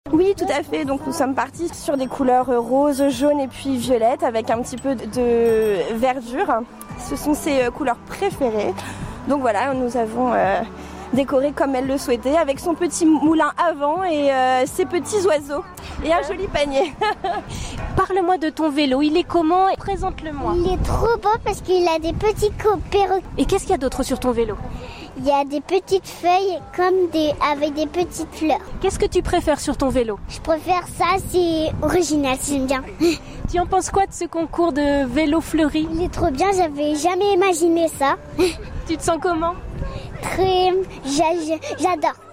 Oui, tout à fait. Donc nous sommes partis sur des couleurs rose, jaune et puis violette avec un petit peu de verdure. Ce sont ses couleurs préférées. Donc voilà, nous avons décoré comme elle le souhaitait avec son petit moulin avant et ses petits oiseaux et un joli panier. Parle-moi de ton vélo, il est comment? Présente-le-moi. Il est trop beau parce qu'il a des petits perroquets. Et qu'est-ce qu'il y a d'autre sur ton vélo? Il y a des petites feuilles avec des petites fleurs. Qu'est-ce que tu préfères sur ton vélo? Je préfère ça, c'est original, j'aime bien. Tu en penses quoi de ce concours de vélo fleuri? Il est trop bien, j'avais jamais imaginé ça. Tu te sens comment? Très... J'adore.